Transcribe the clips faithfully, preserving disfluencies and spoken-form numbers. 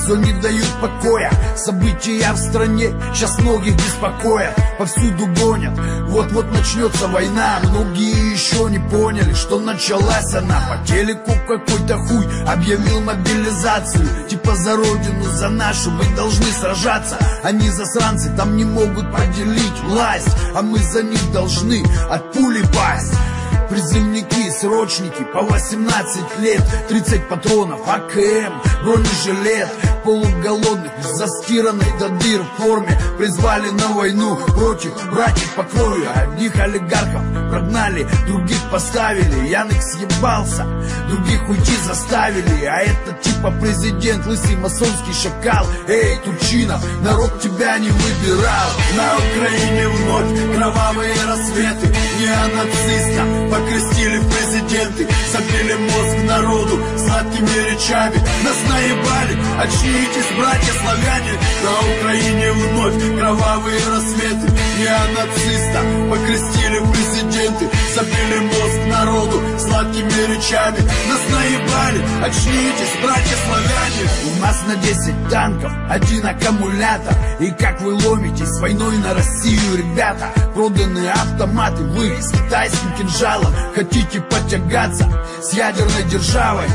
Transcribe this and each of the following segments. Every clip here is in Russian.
все не дают покоя. События в стране сейчас многих беспокоят. Повсюду гонят, вот-вот начнется война. Многие еще не поняли, что началась она. По телеку какой-то хуй объявил мобилизацию. Типа за родину, за нашу мы должны сражаться. Они засранцы там не могут поделить власть, а мы за них должны от пули пасть. Призывники, срочники по восемнадцать лет, тридцать патронов, А К М, бронежилет. Полуголодных, застиранной до дыр в форме призвали на войну против братьев по крови. Одних олигархов прогнали, других поставили. Янык съебался, других уйти заставили. А этот типа президент, лысый масонский шакал. Эй, Турчинов, народ тебя не выбирал. На Украине вновь кровавые рассветы. Неонациста покрестили в президенты. Забили мозг народу сладкими речами. Нас наебали, очнитесь, братья славяне. На Украине вновь кровавые рассветы. Неонациста покрестили в президенты. Забили мозг народу сладкими речами. Нас наебали, очнитесь, братья славяне. У нас на десять танков один аккумулятор. И как вы ломитесь с войной на Россию, ребята? Проданные автоматы вы с китайским кинжалом. Хотите потягаться с ядерной державой?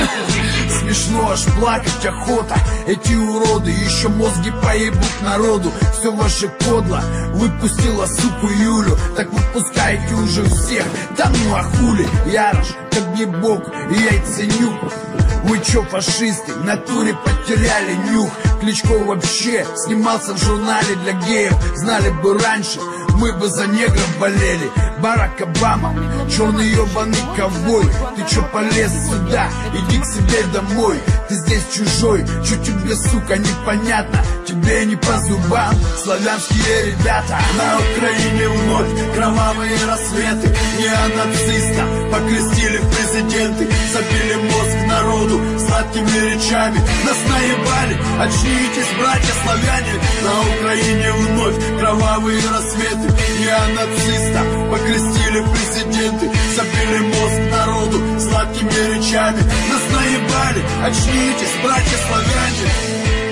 Смешно, аж плакать охота. Эти уроды еще мозги поебут народу. Все ваше кодло выпустила суку Юлю. Так выпускайте уже всех. Да ну а хули, Ярош, как не бог и яйценюк. Вы чё, фашисты, в натуре потеряли нюх. Кличко вообще снимался в журнале для геев. Знали бы раньше, мы бы за негров болели. Барак Обама, черный ебаный ковбой. Ты чё полез сюда? Иди к себе домой. Ты здесь чужой, чё тебе, сука, непонятно? Тебе не по зубам славянские ребята. На Украине вновь кровавые рассветы. Неонациста покрестили в президенты. Забили мозг народу сладкими речами. Нас наебали, очнитесь, братья славяне. На Украине вновь кровавые рассветы. Неонациста покрестили в президенты. Забили мозг народу сладкими речами. Нас наебали, очнитесь, братья славяне.